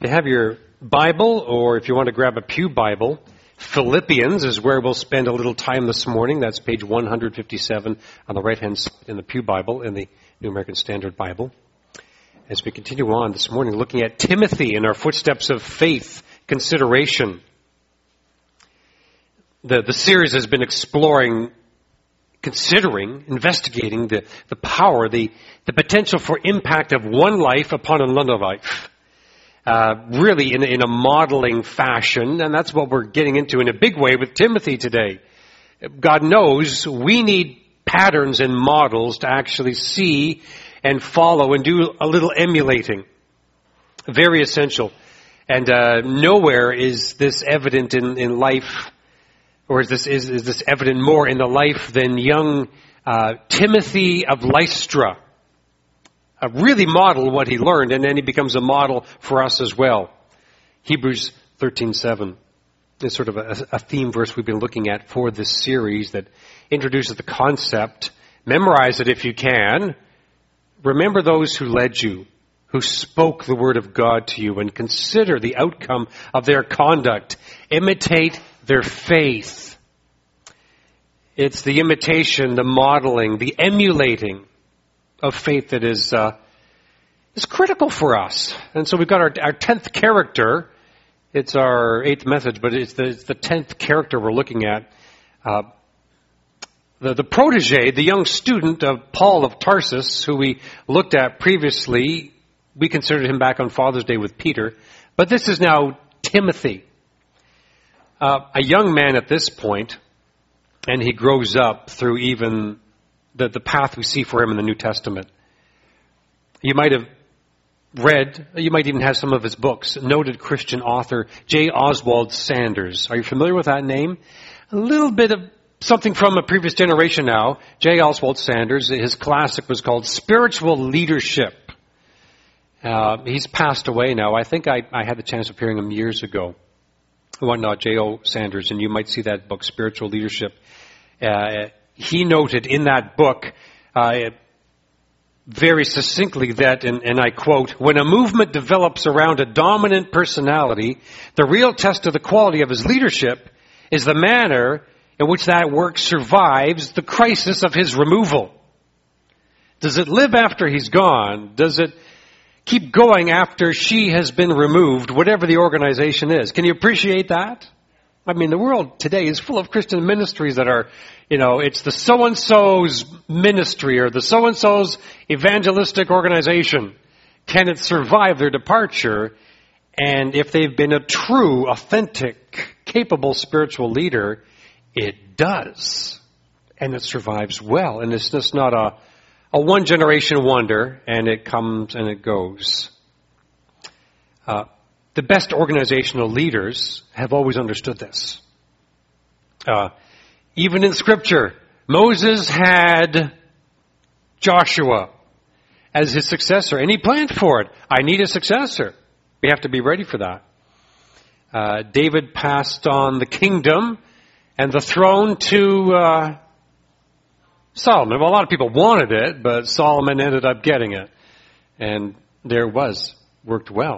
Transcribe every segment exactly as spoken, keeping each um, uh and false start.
you have your Bible, or if you want to grab a pew Bible, Philippians is where we'll spend a little time this morning. That's page one fifty-seven on the right-hand side in the pew Bible, in the New American Standard Bible. As we continue on this morning, looking at Timothy and our footsteps of faith consideration. The, the series has been exploring, considering, investigating the, the power, the, the potential for impact of one life upon another life. Uh, really in, in a modeling fashion, and that's what we're getting into in a big way with Timothy today. God knows we need patterns and models to actually see and follow and do a little emulating. Very essential. And uh, nowhere is this evident in, in life, or is this is, is this evident more in the life than young uh, Timothy of Lystra. Uh, really model what he learned, and then he becomes a model for us as well. Hebrews thirteen seven is sort of a, a theme verse we've been looking at for this series that introduces the concept. Memorize it if you can. Remember those who led you, who spoke the word of God to you, and consider the outcome of their conduct. Imitate their faith. It's the imitation, the modeling, the emulating of faith that is uh, is critical for us. And so we've got our, our tenth character. It's our eighth message, but it's the, it's the tenth character we're looking at. Uh, the, the protege, the young student of Paul of Tarsus, who we looked at previously. We considered him back on Father's Day with Peter. But this is now Timothy. Uh, a young man at this point, and he grows up through even The, the path we see for him in the New Testament. You might have read, you might even have some of his books. Noted Christian author J. Oswald Sanders. Are you familiar with that name? A little bit of something from a previous generation now. J. Oswald Sanders, his classic was called Spiritual Leadership. Uh, he's passed away now. I think I, I had the chance of hearing him years ago. Why not, J O. Sanders, and you might see that book, Spiritual Leadership. Uh, He noted in that book uh, very succinctly that, and, and I quote, when a movement develops around a dominant personality, the real test of the quality of his leadership is the manner in which that work survives the crisis of his removal. Does it live after he's gone? Does it keep going after she has been removed, whatever the organization is? Can you appreciate that? I mean, the world today is full of Christian ministries that are, you know, it's the so-and-so's ministry or the so-and-so's evangelistic organization. Can it survive their departure? And if they've been a true, authentic, capable spiritual leader, it does. And it survives well. And it's just not a, a one-generation wonder, and it comes and it goes. Uh, The best organizational leaders have always understood this. Uh, even in Scripture, Moses had Joshua as his successor, and he planned for it. I need a successor. We have to be ready for that. Uh, David passed on the kingdom and the throne to uh, Solomon. Well, a lot of people wanted it, but Solomon ended up getting it. And there it was. Worked well.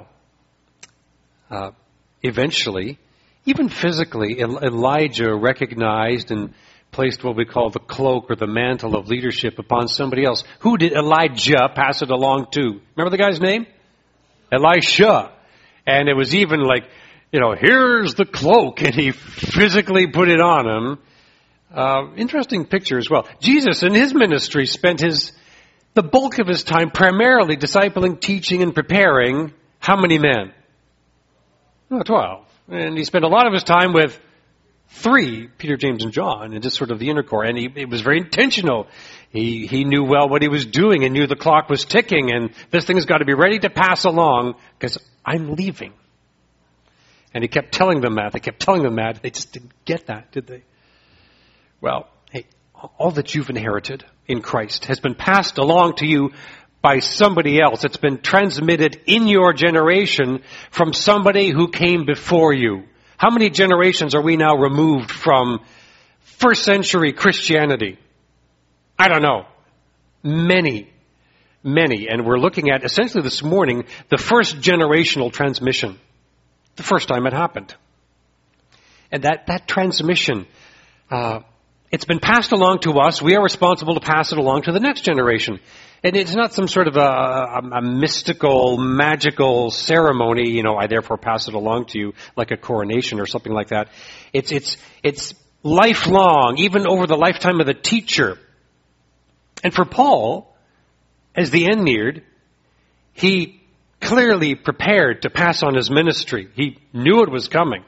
Uh, eventually, even physically, Elijah recognized and placed what we call the cloak or the mantle of leadership upon somebody else. Who did Elijah pass it along to? Remember the guy's name? Elisha. And it was even like, you know, here's the cloak, and he physically put it on him. Uh, interesting picture as well. Jesus in his ministry spent his the bulk of his time primarily discipling, teaching, and preparing how many men? Oh, twelve. And he spent a lot of his time with three, Peter, James, and John, and just sort of the inner core. And he, it was very intentional. He, he knew well what he was doing and knew the clock was ticking, and this thing has got to be ready to pass along because I'm leaving. And he kept telling them that. They kept telling them that. They just didn't get that, did they? Well, hey, all that you've inherited in Christ has been passed along to you by somebody else. It's been transmitted in your generation from somebody who came before you. How many generations are we now removed from first century Christianity? I don't know. Many. many. And we're looking at, essentially this morning, the first generational transmission. The first time it happened. And that, that transmission, uh, it's been passed along to us. We are responsible to pass it along to the next generation. And it's not some sort of a, a, a mystical, magical ceremony, you know, I therefore pass it along to you like a coronation or something like that. It's, it's, it's lifelong, even over the lifetime of the teacher. And for Paul, as the end neared, he clearly prepared to pass on his ministry. He knew it was coming.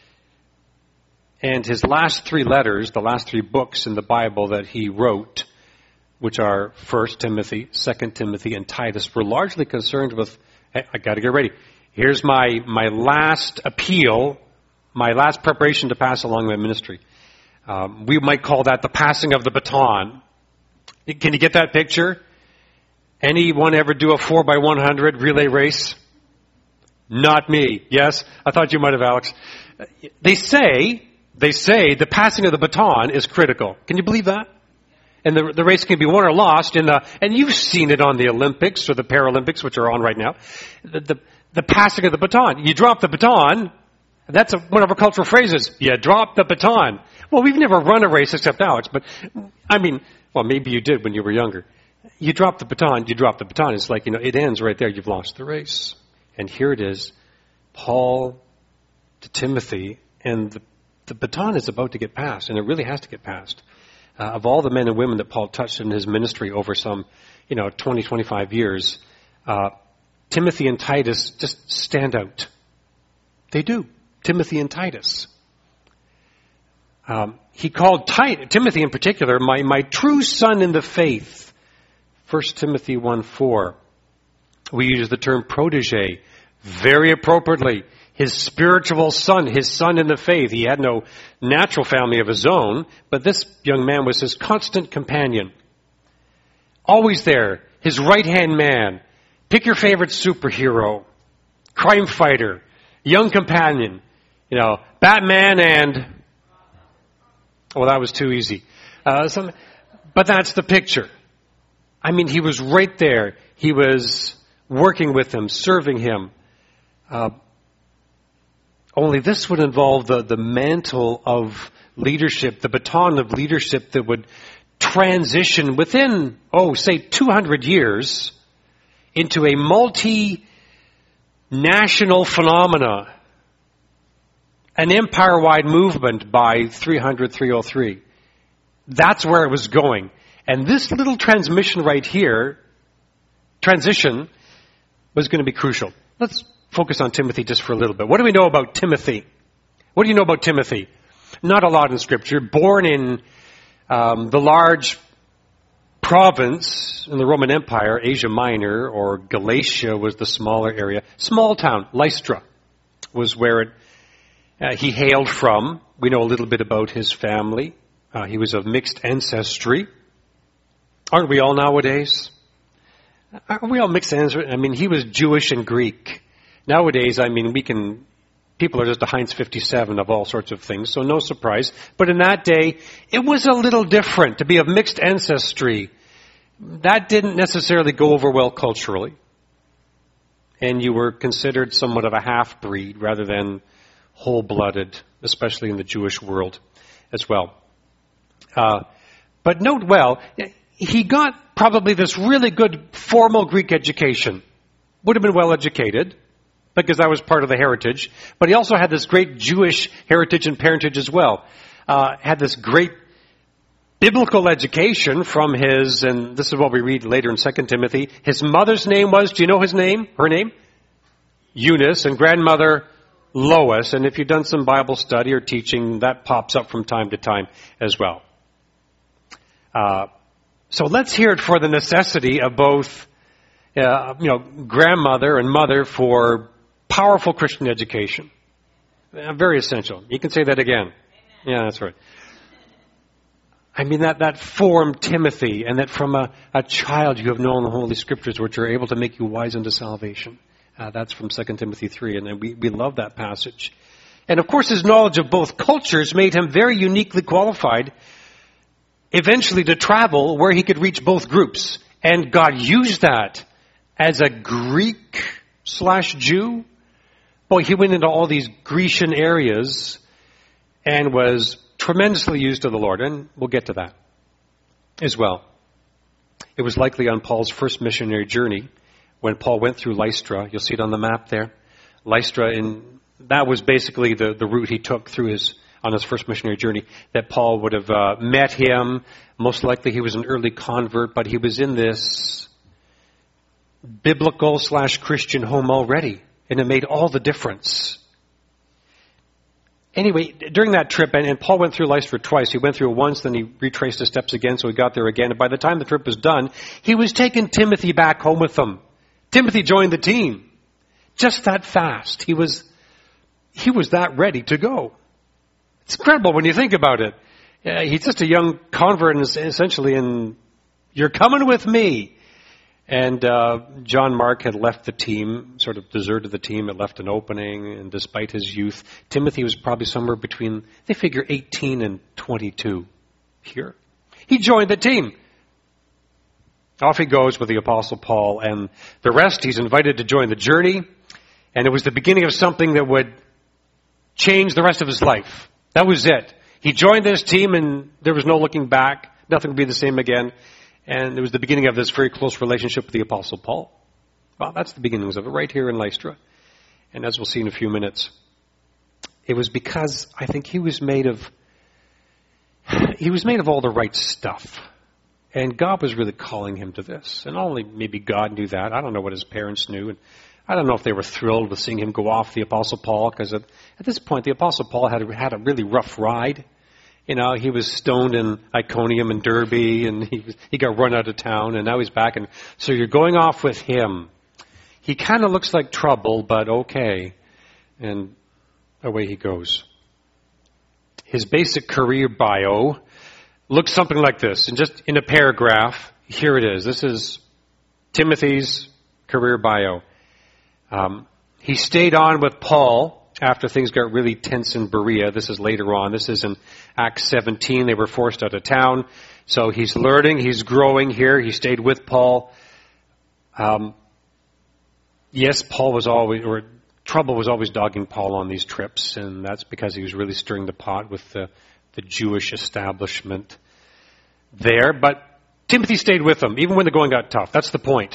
And his last three letters, the last three books in the Bible that he wrote, which are First Timothy, Second Timothy, and Titus, were largely concerned with, hey, I got to get ready. Here's my, my last appeal, my last preparation to pass along my ministry. Um, we might call that the passing of the baton. Can you get that picture? Anyone ever do a four by one hundred relay race? Not me. Yes? I thought you might have, Alex. They say, they say the passing of the baton is critical. Can you believe that? And the, the race can be won or lost in the, and you've seen it on the Olympics or the Paralympics, which are on right now. The, the, the passing of the baton. You drop the baton. That's a, one of our cultural phrases. You drop the baton. Well, we've never run a race except Alex, but I mean, well, maybe you did when you were younger. You drop the baton, you drop the baton. It's like, you know, it ends right there. You've lost the race. And here it is. Paul to Timothy, and the, the baton is about to get passed, and it really has to get passed. Uh, of all the men and women that Paul touched in his ministry over some, you know, twenty, twenty-five years, uh, Timothy and Titus just stand out. They do. Timothy and Titus. Um, he called Ti- Timothy in particular, my, my true son in the faith. First Timothy one four. We use the term protege very appropriately. His spiritual son, his son in the faith. He had no natural family of his own, but this young man was his constant companion. Always there, his right-hand man. Pick your favorite superhero, crime fighter, young companion, you know, Batman and, well, that was too easy. Uh, some, but that's the picture. I mean, he was right there. He was working with him, serving him. Uh, Only this would involve the, the mantle of leadership, the baton of leadership that would transition within, oh, say two hundred years into a multi-national phenomena, an empire-wide movement by three hundred, three oh three. That's where it was going. And this little transmission right here, transition, was going to be crucial. Let's focus on Timothy just for a little bit. What do we know about Timothy? What do you know about Timothy? Not a lot in Scripture. Born in um, the large province in the Roman Empire, Asia Minor, or Galatia was the smaller area. Small town, Lystra, was where it, uh, he hailed from. We know a little bit about his family. Uh, he was of mixed ancestry. Aren't we all nowadays? Aren't we all mixed ancestry? I mean, he was Jewish and Greek. Nowadays, I mean, we can, people are just a Heinz fifty-seven of all sorts of things, so no surprise. But in that day, it was a little different to be of mixed ancestry. That didn't necessarily go over well culturally. And you were considered somewhat of a half-breed rather than whole-blooded, especially in the Jewish world as well. Uh, but note well, he got probably this really good formal Greek education. Would have been well educated, because that was part of the heritage. But he also had this great Jewish heritage and parentage as well. Uh, had this great biblical education from his, and this is what we read later in Second Timothy. His mother's name was, do you know his name? Her name? Eunice, and grandmother Lois. And if you've done some Bible study or teaching, that pops up from time to time as well. Uh, so let's hear it for the necessity of both Uh, you know, grandmother and mother for powerful Christian education. Uh, very essential. You can say that again. Amen. Yeah, that's right. I mean, that, that formed Timothy, and that from a, a child you have known the Holy Scriptures, which are able to make you wise unto salvation. Uh, that's from Second Timothy three, and we, we love that passage. And of course, his knowledge of both cultures made him very uniquely qualified eventually to travel where he could reach both groups. And God used that as a Greek slash Jew. Boy, he went into all these Grecian areas and was tremendously used of the Lord. And we'll get to that as well. It was likely on Paul's first missionary journey when Paul went through Lystra. You'll see it on the map there. Lystra, and that was basically the, the route he took through his on his first missionary journey, that Paul would have uh, met him. Most likely he was an early convert, but he was in this biblical slash Christian home already, and it made all the difference. Anyway, during that trip, and, and Paul went through Lystra twice. He went through it once, then he retraced his steps again, so he got there again. And by the time the trip was done, he was taking Timothy back home with him. Timothy joined the team. Just that fast. He was, he was that ready to go. It's incredible when you think about it. Uh, he's just a young convert, and essentially, and you're coming with me. And uh, John Mark had left the team, sort of deserted the team. It left an opening, and despite his youth, Timothy was probably somewhere between, they figure, eighteen and twenty-two here. He joined the team. Off he goes with the Apostle Paul, and the rest, he's invited to join the journey, and it was the beginning of something that would change the rest of his life. That was it. He joined this team, and there was no looking back. Nothing would be the same again. And it was the beginning of this very close relationship with the Apostle Paul. Well, that's the beginnings of it right here in Lystra. And as we'll see in a few minutes, it was because I think he was made of, he was made of all the right stuff. And God was really calling him to this. And only maybe God knew that. I don't know what his parents knew. And I don't know if they were thrilled with seeing him go off the Apostle Paul, because at, at this point, the Apostle Paul had had a really rough ride. You know, he was stoned in Iconium and Derbe, and he was, he got run out of town, and now he's back. And so you're going off with him. He kind of looks like trouble, but okay. And away he goes. His basic career bio looks something like this. And just in a paragraph, here it is. This is Timothy's career bio. Um, he stayed on with Paul after things got really tense in Berea. This is later on. This is in Acts seventeen. They were forced out of town. So he's learning. He's growing here. He stayed with Paul. Um, yes, Paul was always, or trouble was always dogging Paul on these trips, and that's because he was really stirring the pot with the, the Jewish establishment there. But Timothy stayed with them, even when the going got tough. That's the point.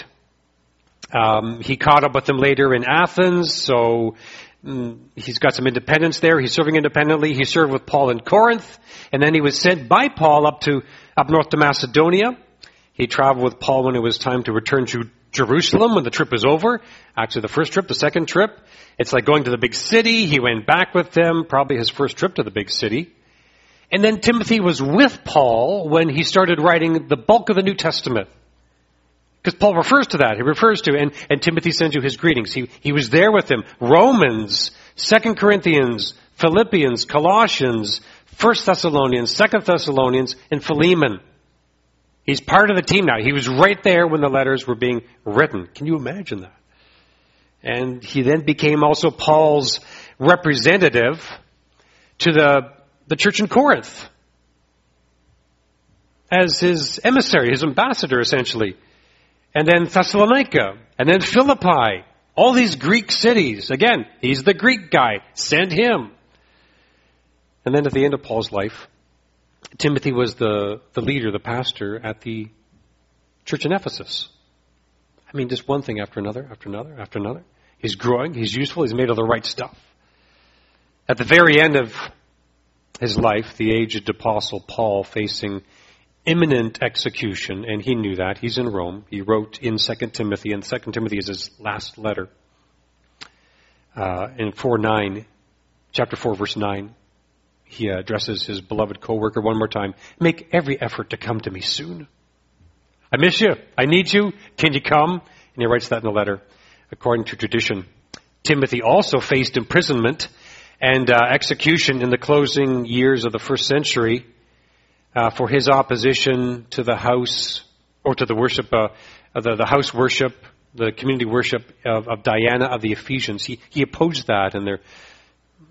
Um, he caught up with them later in Athens, so mm, he's got some independence there. He's serving independently. He served with Paul in Corinth, and then he was sent by Paul up to up north to Macedonia. He traveled with Paul when it was time to return to Jerusalem when the trip was over. Actually, the first trip, the second trip, it's like going to the big city. He went back with them, probably his first trip to the big city. And then Timothy was with Paul when he started writing the bulk of the New Testament. Because Paul refers to that. He refers to, and, and Timothy sends you his greetings. He, he was there with him. Romans, Second Corinthians, Philippians, Colossians, First Thessalonians, Second Thessalonians, and Philemon. He's part of the team now. He was right there when the letters were being written. Can you imagine that? And he then became also Paul's representative to the, the church in Corinth. As his emissary, his ambassador, essentially. And then Thessalonica, and then Philippi, all these Greek cities. Again, he's the Greek guy. Send him. And then at the end of Paul's life, Timothy was the, the leader, the pastor at the church in Ephesus. I mean, just one thing after another, after another, after another. He's growing, he's useful, he's made of the right stuff. At the very end of his life, the aged apostle Paul facing imminent execution, and he knew that. He's in Rome. He wrote in Second Timothy, and Second Timothy is his last letter. Uh, in four nine, chapter four, verse nine, he addresses his beloved co-worker one more time. Make every effort to come to me soon. I miss you. I need you. Can you come? And he writes that in the letter. According to tradition, Timothy also faced imprisonment and uh, execution in the closing years of the first century. Uh, for his opposition to the house, or to the worship, uh, the, the house worship, the community worship of, of Diana of the Ephesians. He, he opposed that, and there,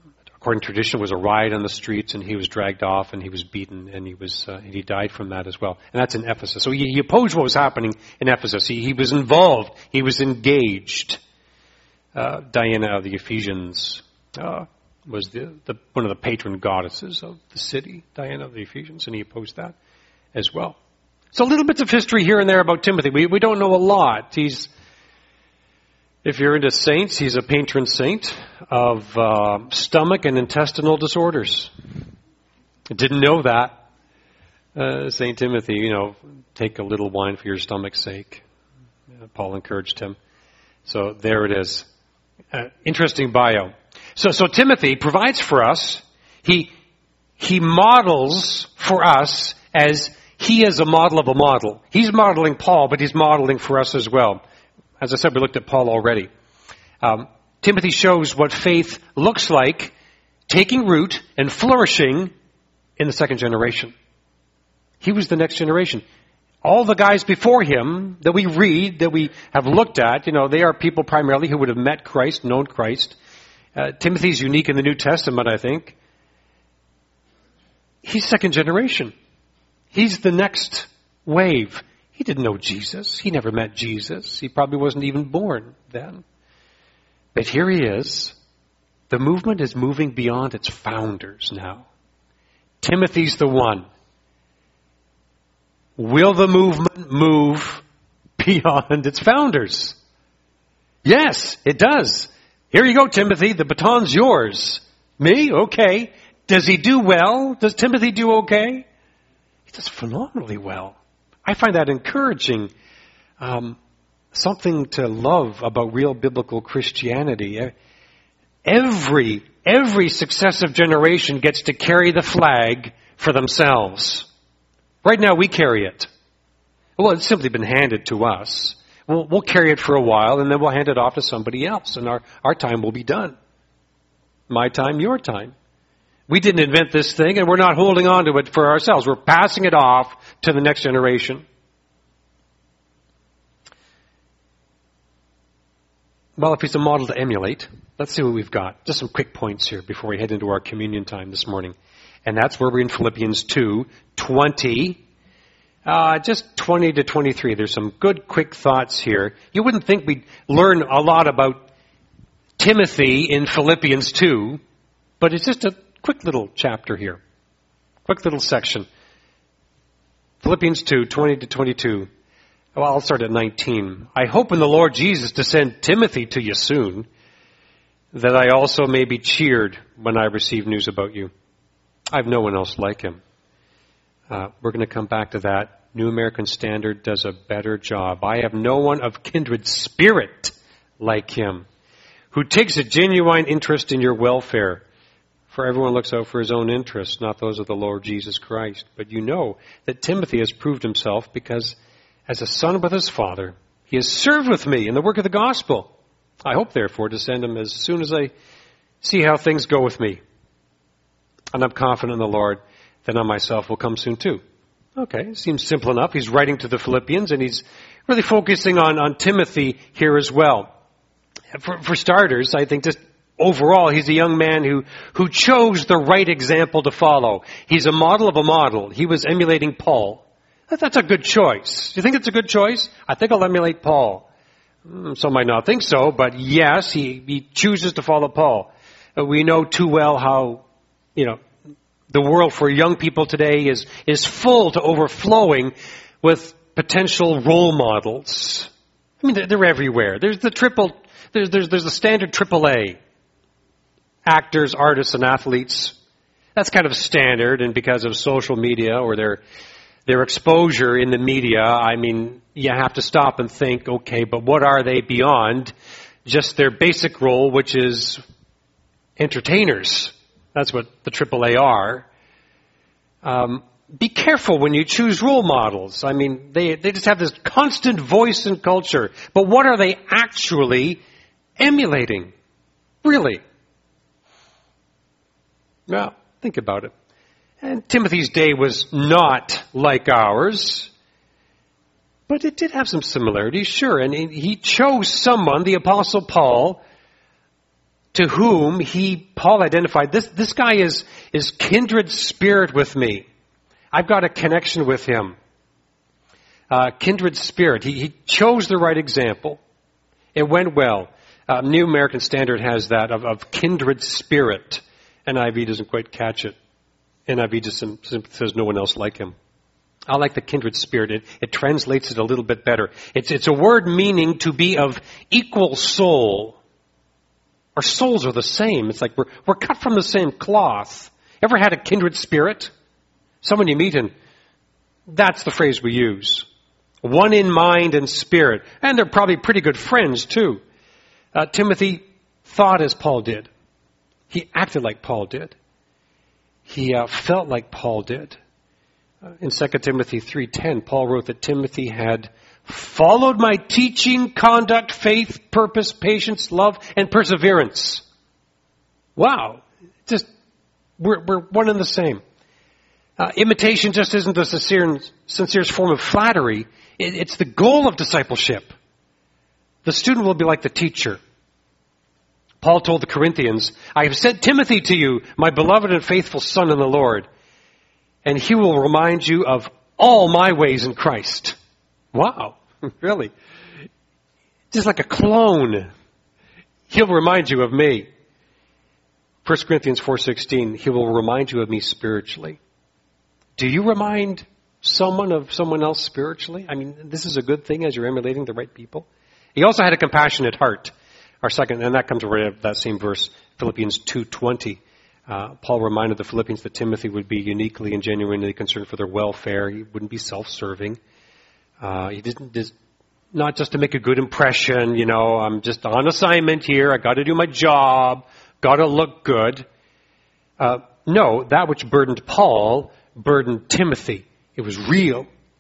according to tradition, was a riot on the streets, and he was dragged off, and he was beaten, and he was uh, and he died from that as well. And that's in Ephesus. So he, he opposed what was happening in Ephesus. He, he was involved. He was engaged. Uh, Diana of the Ephesians uh, was the, the one of the patron goddesses of the city, Diana of the Ephesians, and he opposed that as well. So little bits of history here and there about Timothy. We we don't know a lot. He's If you're into saints, he's a patron saint of uh, stomach and intestinal disorders. I didn't know that. Uh, Saint Timothy, you know, take a little wine for your stomach's sake. Uh, Paul encouraged him. So there it is. Uh, interesting bio. So, so Timothy provides for us. He he models for us as he is a model of a model. He's modeling Paul, but he's modeling for us as well. As I said, we looked at Paul already. Um, Timothy shows what faith looks like taking root and flourishing in the second generation. He was the next generation. All the guys before him that we read, that we have looked at, you know, they are people primarily who would have met Christ, known Christ. Uh, Timothy's unique in the New Testament, I think. He's second generation. He's the next wave. He didn't know Jesus. He never met Jesus. He probably wasn't even born then. But here he is. The movement is moving beyond its founders now. Timothy's the one. Will the movement move beyond its founders? Yes, it does. Here you go, Timothy. The baton's yours. Me? Okay. Does he do well? Does Timothy do okay? He does phenomenally well. I find that encouraging. Um, something to love about real biblical Christianity. Every, every successive generation gets to carry the flag for themselves. Right now we carry it. Well, it's simply been handed to us. We'll, we'll carry it for a while and then we'll hand it off to somebody else and our, our time will be done. My time, your time. We didn't invent this thing and we're not holding on to it for ourselves. We're passing it off to the next generation. Well, if he's a model to emulate, let's see what we've got. Just some quick points here before we head into our communion time this morning. And that's where we're in Philippians two, twenty. Uh, just twenty to twenty-three. There's some good quick thoughts here. You wouldn't think we'd learn a lot about Timothy in Philippians two, but it's just a quick little chapter here. Quick little section. Philippians two, twenty to twenty-two. Well, I'll start at nineteen. I hope in the Lord Jesus to send Timothy to you soon, that I also may be cheered when I receive news about you. I have no one else like him. Uh, we're going to come back to that. New American Standard does a better job. I have no one of kindred spirit like him, who takes a genuine interest in your welfare. For everyone looks out for his own interests, not those of the Lord Jesus Christ. But you know that Timothy has proved himself because as a son with his father, he has served with me in the work of the gospel. I hope, therefore, to send him as soon as I see how things go with me. And I'm confident in the Lord that I myself will come soon too. Okay, seems simple enough. He's writing to the Philippians and he's really focusing on, on Timothy here as well. For, for starters, I think just overall, he's a young man who, who chose the right example to follow. He's a model of a model. He was emulating Paul. That's a good choice. Do you think it's a good choice? I think I'll emulate Paul. Some might not think so, but yes, he, he chooses to follow Paul. Uh, we know too well how, you know, the world for young people today is, is full to overflowing with potential role models. I mean, they're, they're everywhere. There's the triple, there's, there's, there's the standard triple A. Actors, artists, and athletes. That's kind of standard, and because of social media or their, their exposure in the media, I mean, you have to stop and think, okay, but what are they beyond just their basic role, which is entertainers? That's what the triple A are. Um, be careful when you choose role models. I mean, they, they just have this constant voice in culture. But what are they actually emulating? Really? Well, think about it. And Timothy's day was not like ours. But it did have some similarities, sure. And he chose someone, the Apostle Paul, to whom he, Paul identified, this, this guy is, is kindred spirit with me. I've got a connection with him. Uh, kindred spirit. He, he chose the right example. It went well. Uh, New American Standard has that of, of kindred spirit. N I V doesn't quite catch it. N I V just simply says no one else like him. I like the kindred spirit. It, it translates it a little bit better. It's, it's a word meaning to be of equal soul. Our souls are the same. It's like we're, we're cut from the same cloth. Ever had a kindred spirit? Someone you meet and that's the phrase we use. One in mind and spirit. And they're probably pretty good friends too. Uh, Timothy thought as Paul did. He acted like Paul did. He uh, felt like Paul did. Uh, in Second Timothy three ten, Paul wrote that Timothy had followed my teaching, conduct, faith, purpose, patience, love, and perseverance. Wow. Just, we're, we're one and the same. Uh, imitation just isn't the sincere, sincerest form of flattery. It, it's the goal of discipleship. The student will be like the teacher. Paul told the Corinthians, I have sent Timothy to you, my beloved and faithful son in the Lord, and he will remind you of all my ways in Christ. Wow, really? Just like a clone. He'll remind you of me. First Corinthians four sixteen, he will remind you of me spiritually. Do you remind someone of someone else spiritually? I mean, this is a good thing as you're emulating the right people. He also had a compassionate heart. Our second, and that comes right out of that same verse, Philippians two twenty. Uh, Paul reminded the Philippians that Timothy would be uniquely and genuinely concerned for their welfare. He wouldn't be self-serving. Uh, he didn't just, not just to make a good impression, you know, I'm just on assignment here, I got to do my job, got to look good. Uh, no, that which burdened Paul burdened Timothy. It was real.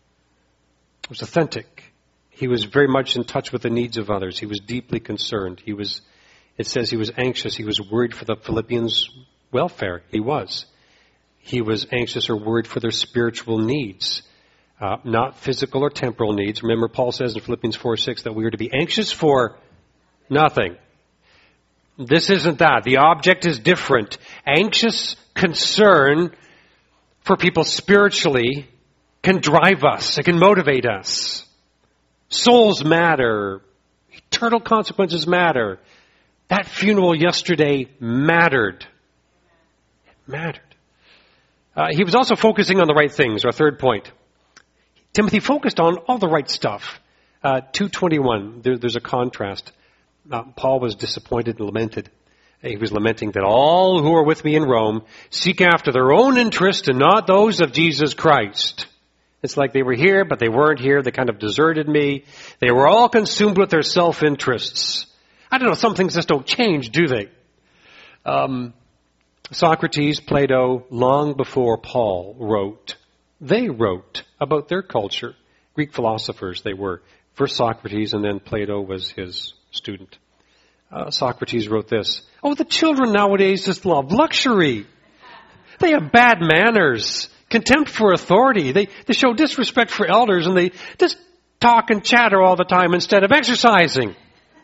It was authentic. He was very much in touch with the needs of others. He was deeply concerned. He was, it says he was anxious. He was worried for the Philippians' welfare. He was. He was anxious or worried for their spiritual needs. Uh, not physical or temporal needs. Remember, Paul says in Philippians four six that we are to be anxious for nothing. This isn't that. The object is different. Anxious concern for people spiritually can drive us. It can motivate us. Souls matter. Eternal consequences matter. That funeral yesterday mattered. It mattered. Uh, he was also focusing on the right things, our third point. Timothy focused on all the right stuff. Uh, two twenty-one, there, there's a contrast. Uh, Paul was disappointed and lamented. He was lamenting that all who are with me in Rome seek after their own interest and not those of Jesus Christ. It's like they were here, but they weren't here. They kind of deserted me. They were all consumed with their self-interests. I don't know, some things just don't change, do they? Um, Socrates, Plato, long before Paul wrote, they wrote about their culture. Greek philosophers they were. First Socrates and then Plato was his student. Uh, Socrates wrote this, oh, the children nowadays just love luxury. They have bad manners, contempt for authority. They, they show disrespect for elders and they just talk and chatter all the time instead of exercising.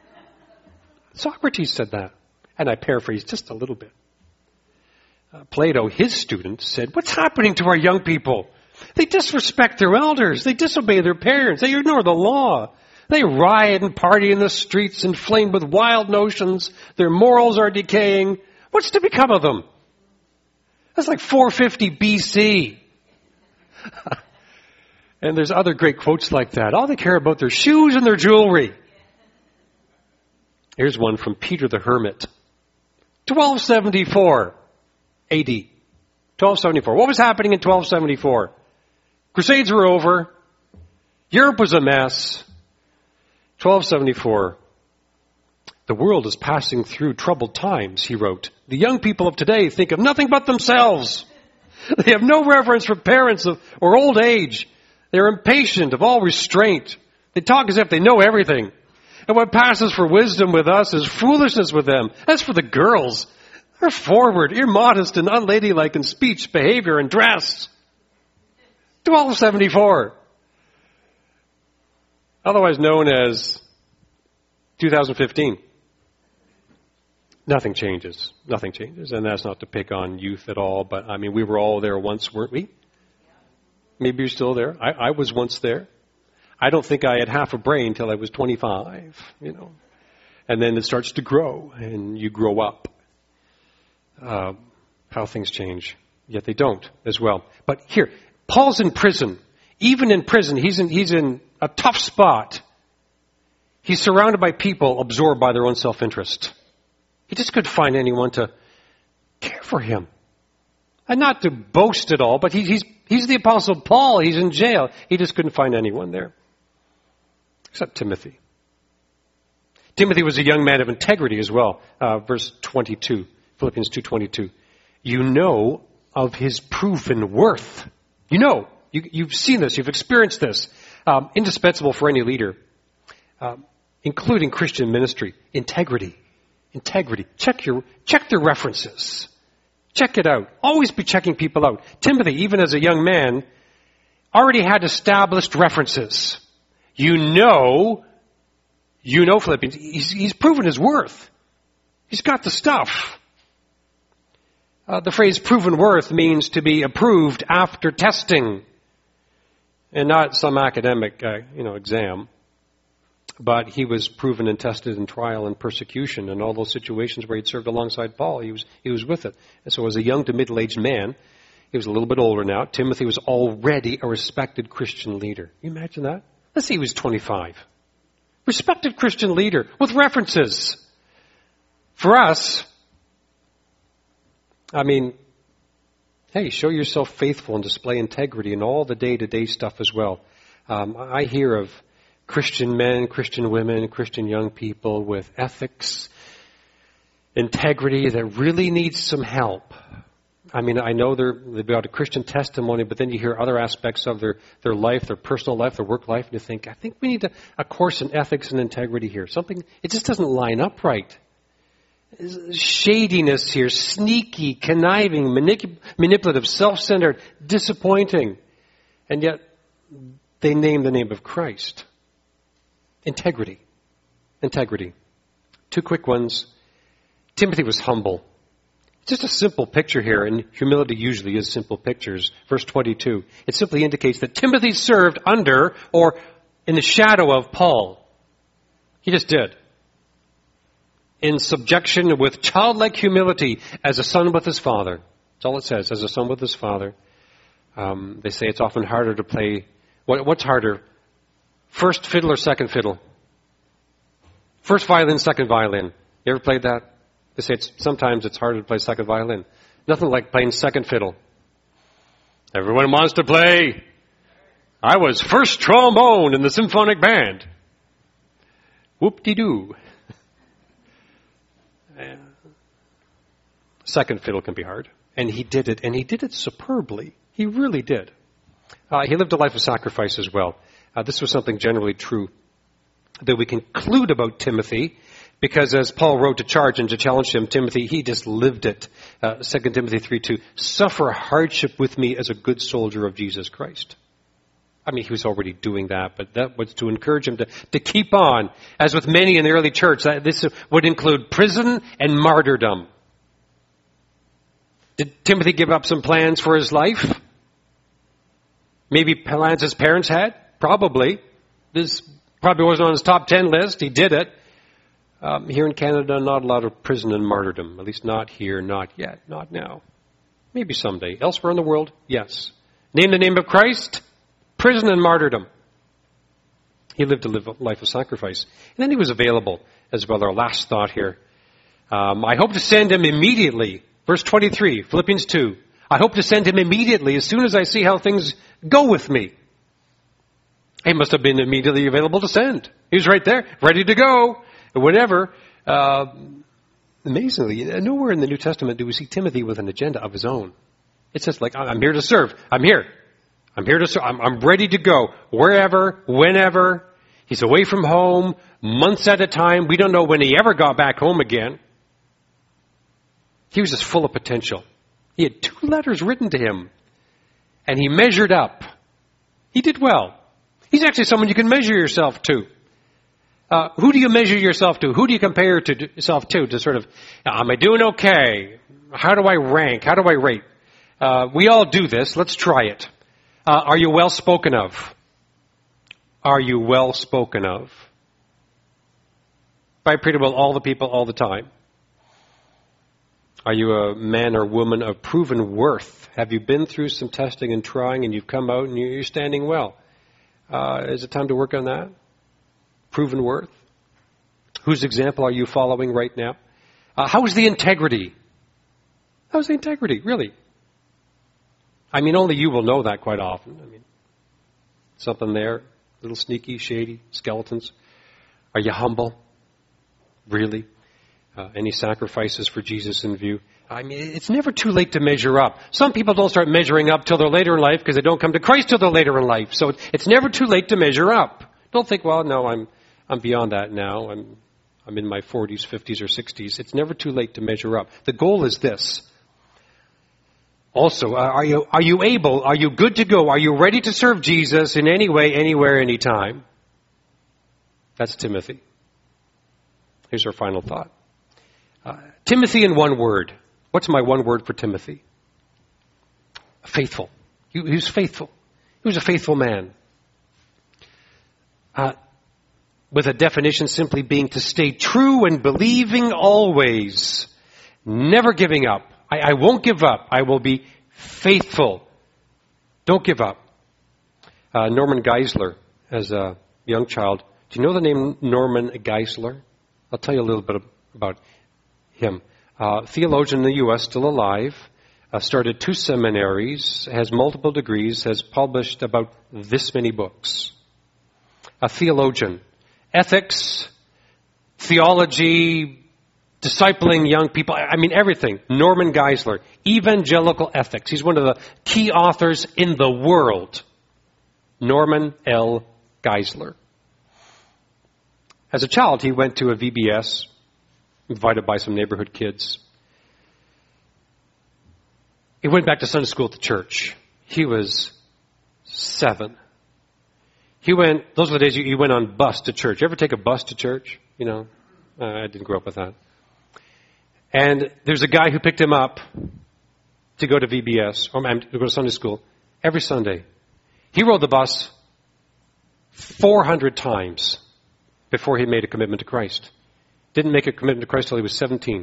Socrates said that. And I paraphrase just a little bit. Uh, Plato, his student, said, what's happening to our young people? They disrespect their elders. They disobey their parents. They ignore the law. They riot and party in the streets inflamed with wild notions. Their morals are decaying. What's to become of them? That's like four fifty B C. And there's other great quotes like that. All they care about their shoes and their jewelry. Here's one from Peter the Hermit. twelve seventy-four A D. twelve seventy-four. What was happening in twelve seventy-four? Crusades were over. Europe was a mess. twelve seventy-four. The world is passing through troubled times, he wrote. The young people of today think of nothing but themselves. They have no reverence for parents of, or old age. They are impatient of all restraint. They talk as if they know everything. And what passes for wisdom with us is foolishness with them. As for the girls, they're forward, immodest, and unladylike in speech, behavior, and dress. twelve seventy-four. Otherwise known as two thousand fifteen. Nothing changes. Nothing changes. And that's not to pick on youth at all, but I mean, we were all there once, weren't we? Maybe you're still there. I, I was once there. I don't think I had half a brain till I was twenty-five, you know. And then it starts to grow, and you grow up. Uh, how things change. Yet they don't as well. But here, Paul's in prison. Even in prison, he's in, he's in a tough spot. He's surrounded by people absorbed by their own self-interest. He just couldn't find anyone to care for him. And not to boast at all, but he, he's, he's the Apostle Paul. He's in jail. He just couldn't find anyone there. Except Timothy. Timothy was a young man of integrity as well. Uh, verse twenty-two, Philippians two twenty-two. You know of his proven worth. You know. You, you've seen this. You've experienced this. Um, indispensable for any leader, um, including Christian ministry. Integrity. Integrity. Check your, check their references. Check it out. Always be checking people out. Timothy, even as a young man, already had established references. You know, you know Philippians. He's, he's proven his worth. He's got the stuff. Uh, the phrase proven worth means to be approved after testing. And not some academic, uh, you know, exam. But he was proven and tested in trial and persecution and all those situations where he'd served alongside Paul. He was, he was with it. And so as a young to middle-aged man, he was a little bit older now. Timothy was already a respected Christian leader. Can you imagine that? Let's say he was twenty-five. Respected Christian leader with references. For us, I mean, hey, show yourself faithful and display integrity in all the day-to-day stuff as well. Um, I hear of Christian men, Christian women, Christian young people with ethics, integrity that really needs some help. I mean, I know they're, they've got a Christian testimony, but then you hear other aspects of their, their life, their personal life, their work life, and you think, I think we need a, a course in ethics and integrity here. Something, it just doesn't line up right. Shadiness here, sneaky, conniving, manip- manipulative, self-centered, disappointing. And yet, they name the name of Christ. Integrity. Integrity. Two quick ones. Timothy was humble. Just a simple picture here, and humility usually is simple pictures. Verse twenty-two. It simply indicates that Timothy served under or in the shadow of Paul. He just did. In subjection with childlike humility as a son with his father. That's all it says, as a son with his father. Um, they say it's often harder to play. What, what's harder? First fiddle or second fiddle? First violin, second violin. You ever played that? They say it's, sometimes it's harder to play second violin. Nothing like playing second fiddle. Everyone wants to play. I was first trombone in the symphonic band. Whoop-de-doo. Second fiddle can be hard. And he did it, and he did it superbly. He really did. Uh, he lived a life of sacrifice as well. Uh, this was something generally true that we conclude about Timothy, because as Paul wrote to charge and to challenge him, Timothy, he just lived it. Uh, Second Timothy three two, suffer hardship with me as a good soldier of Jesus Christ. I mean, he was already doing that, but that was to encourage him to, to keep on. As with many in the early church, that this would include prison and martyrdom. Did Timothy give up some plans for his life? Maybe plans his parents had? Probably. This probably wasn't on his top ten list. He did it. Um, here in Canada, not a lot of prison and martyrdom. At least not here, not yet, not now. Maybe someday. Elsewhere in the world, yes. Name the name of Christ, prison and martyrdom. He lived a life of sacrifice. And then he was available as well. Our last thought here. Um, I hope to send him immediately. Verse twenty-three, Philippians two. I hope to send him immediately as soon as I see how things go with me. He must have been immediately available to send. He was right there, ready to go. Whenever, uh, amazingly, nowhere in the New Testament do we see Timothy with an agenda of his own. It's just like, I'm here to serve. I'm here. I'm here to serve. I'm, I'm ready to go. Wherever, whenever. He's away from home, months at a time. We don't know when he ever got back home again. He was just full of potential. He had two letters written to him, and he measured up. He did well. He's actually someone you can measure yourself to. Uh, who do you measure yourself to? Who do you compare to, yourself to? To sort of, am I doing okay? How do I rank? How do I rate? Uh, we all do this. Let's try it. Uh, are you well spoken of? Are you well spoken of? By pretty well all the people all the time. Are you a man or woman of proven worth? Have you been through some testing and trying and you've come out and you're standing well? Uh, is it time to work on that? Proven worth? Whose example are you following right now? Uh, how's the integrity? How's the integrity, really? I mean, only you will know that quite often. I mean, something there, a little sneaky, shady, skeletons. Are you humble? Really? Uh, any sacrifices for Jesus in view? I mean, it's never too late to measure up. Some people don't start measuring up till they're later in life because they don't come to Christ till they're later in life. So it's never too late to measure up. Don't think, well, no, I'm I'm beyond that now. I'm I'm in my forties, fifties, or sixties. It's never too late to measure up. The goal is this. Also, are you are you able? Are you good to go? Are you ready to serve Jesus in any way, anywhere, anytime? That's Timothy. Here's our final thought. Uh, Timothy in one word. What's my one word for Timothy? Faithful. He, he was faithful. He was a faithful man. Uh, with a definition simply being to stay true and believing always. Never giving up. I, I won't give up. I will be faithful. Don't give up. Uh, Norman Geisler, as a young child. Do you know the name Norman Geisler? I'll tell you a little bit about him. Uh, theologian in the U S, still alive, uh, started two seminaries, has multiple degrees, has published about this many books. A theologian. Ethics, theology, discipling young people, I mean everything. Norman Geisler. Evangelical ethics. He's one of the key authors in the world. Norman L. Geisler. As a child, he went to a V B S, invited by some neighborhood kids. He went back to Sunday school at the church. He was seven. He went, those were the days you, you went on bus to church. You ever take a bus to church? You know, uh, I didn't grow up with that. And there's a guy who picked him up to go to V B S, or to go to Sunday school, every Sunday. He rode the bus four hundred times before he made a commitment to Christ. Didn't make a commitment to Christ till he was seventeen.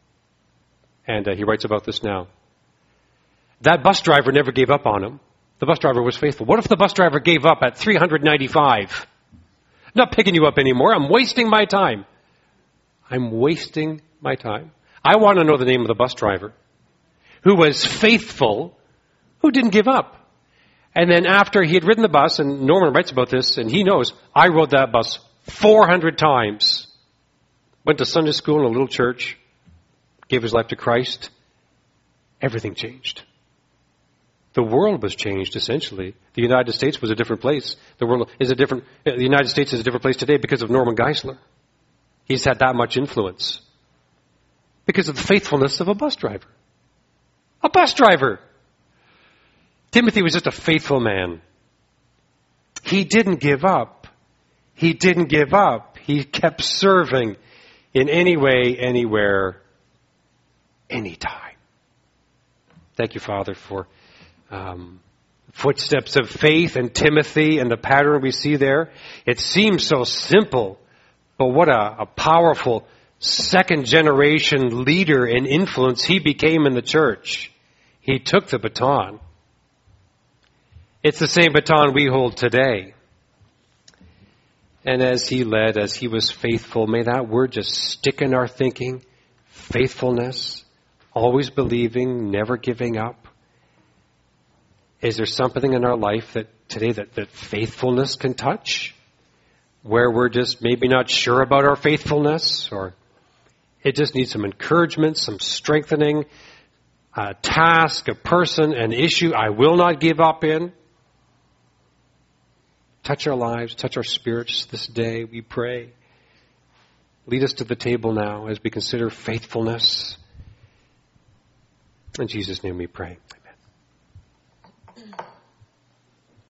And uh, he writes about this now. That bus driver never gave up on him. The bus driver was faithful. What if the bus driver gave up at three hundred ninety-five? I'm not picking you up anymore. I'm wasting my time. I'm wasting my time. I want to know the name of the bus driver who was faithful, who didn't give up. And then after he had ridden the bus, and Norman writes about this, and he knows, I rode that bus four hundred times. Went to Sunday school in a little church, gave his life to Christ. Everything changed. The world was changed, essentially. The United States was a different place. The world is a different, the United States is a different place today because of Norman Geisler. He's had that much influence. Because of the faithfulness of a bus driver. A bus driver! Timothy was just a faithful man. He didn't give up. He didn't give up. He kept serving in any way, anywhere, anytime. Thank you, Father, for um, footsteps of faith and Timothy and the pattern we see there. It seems so simple, but what a, a powerful second generation leader and influence he became in the church. He took the baton. It's the same baton we hold today. And as he led, as he was faithful, may that word just stick in our thinking. Faithfulness, always believing, never giving up. Is there something in our life that today that, that faithfulness can touch? Where we're just maybe not sure about our faithfulness, or it just needs some encouragement, some strengthening, a task, a person, an issue I will not give up in. Touch our lives, touch our spirits this day, we pray. Lead us to the table now as we consider faithfulness. In Jesus' name we pray.